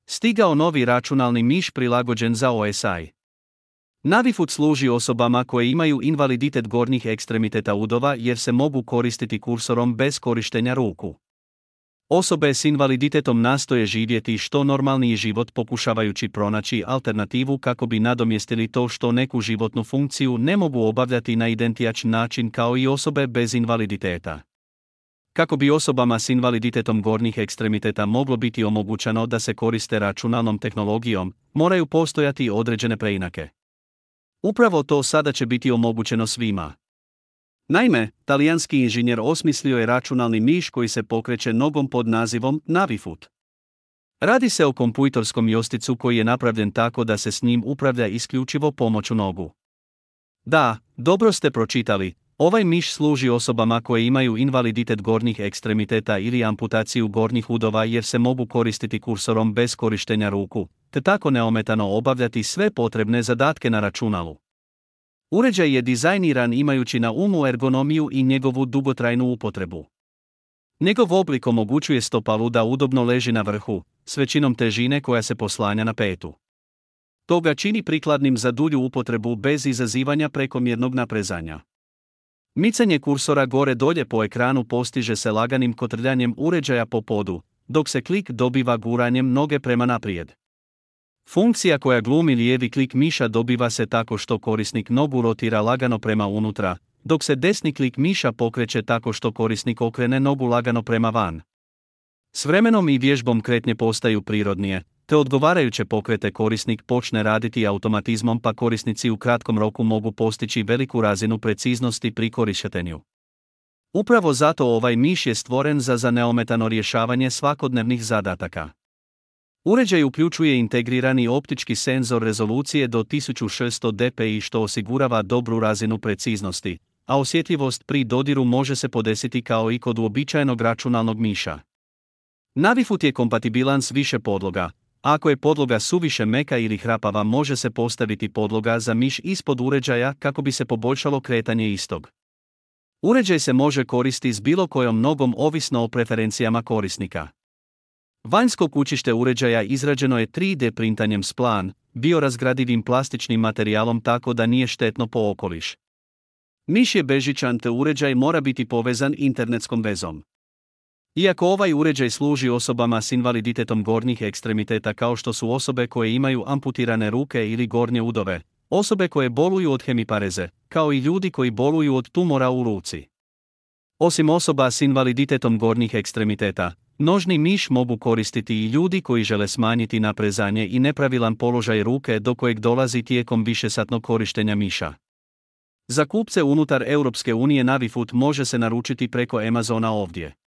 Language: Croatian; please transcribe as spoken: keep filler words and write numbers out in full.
Stigao novi računalni miš prilagođen za O S I. Navifoot služi osobama koje imaju invaliditet gornjih ekstremiteta udova jer se mogu koristiti kursorom bez korištenja ruku. Osobe s invaliditetom nastoje živjeti što normalniji život pokušavajući pronaći alternativu kako bi nadomjestili to što neku životnu funkciju ne mogu obavljati na identičan način kao i osobe bez invaliditeta. Kako bi osobama s invaliditetom gornjih ekstremiteta moglo biti omogućeno da se koriste računalnom tehnologijom, moraju postojati određene preinake. Upravo to sada će biti omogućeno svima. Naime, talijanski inženjer osmislio je računalni miš koji se pokreće nogom pod nazivom Navifoot. Radi se o kompjuterskom josticu koji je napravljen tako da se s njim upravlja isključivo pomoću nogu. Da, dobro ste pročitali, ovaj miš služi osobama koje imaju invaliditet gornjih ekstremiteta ili amputaciju gornjih udova jer se mogu koristiti kursorom bez korištenja ruku, te tako neometano obavljati sve potrebne zadatke na računalu. Uređaj je dizajniran imajući na umu ergonomiju i njegovu dugotrajnu upotrebu. Njegov oblik omogućuje stopalu da udobno leži na vrhu, s većinom težine koja se poslanja na petu. To ga čini prikladnim za dulju upotrebu bez izazivanja prekomjernog naprezanja. Micanje kursora gore-dolje po ekranu postiže se laganim kotrljanjem uređaja po podu, dok se klik dobiva guranjem noge prema naprijed. Funkcija koja glumi lijevi klik miša dobiva se tako što korisnik nogu rotira lagano prema unutra, dok se desni klik miša pokreće tako što korisnik okrene nogu lagano prema van. S vremenom i vježbom kretnje postaju prirodnije, te odgovarajuće pokrete korisnik počne raditi automatizmom pa korisnici u kratkom roku mogu postići veliku razinu preciznosti pri korištenju. Upravo zato ovaj miš je stvoren za za neometano rješavanje svakodnevnih zadataka. Uređaj uključuje integrirani optički senzor rezolucije do tisuću šesto dpi što osigurava dobru razinu preciznosti, a osjetljivost pri dodiru može se podesiti kao i kod uobičajenog računalnog miša. Navifoot je kompatibilan s više podloga. Ako je podloga suviše meka ili hrapava može se postaviti podloga za miš ispod uređaja kako bi se poboljšalo kretanje istog. Uređaj se može koristiti s bilo kojom nogom ovisno o preferencijama korisnika. Vanjsko kućište uređaja izrađeno je tri D printanjem s plan, biorazgradivim plastičnim materijalom tako da nije štetno po okoliš. Miš je bežičan te uređaj mora biti povezan internetskom vezom. Iako ovaj uređaj služi osobama s invaliditetom gornjih ekstremiteta kao što su osobe koje imaju amputirane ruke ili gornje udove, osobe koje boluju od hemipareze, kao i ljudi koji boluju od tumora u ruci. Osim osoba s invaliditetom gornjih ekstremiteta, nožni miš mogu koristiti i ljudi koji žele smanjiti naprezanje i nepravilan položaj ruke do kojeg dolazi tijekom višesatnog korištenja miša. Za kupce unutar Europske unije Navifoot može se naručiti preko Amazona ovdje.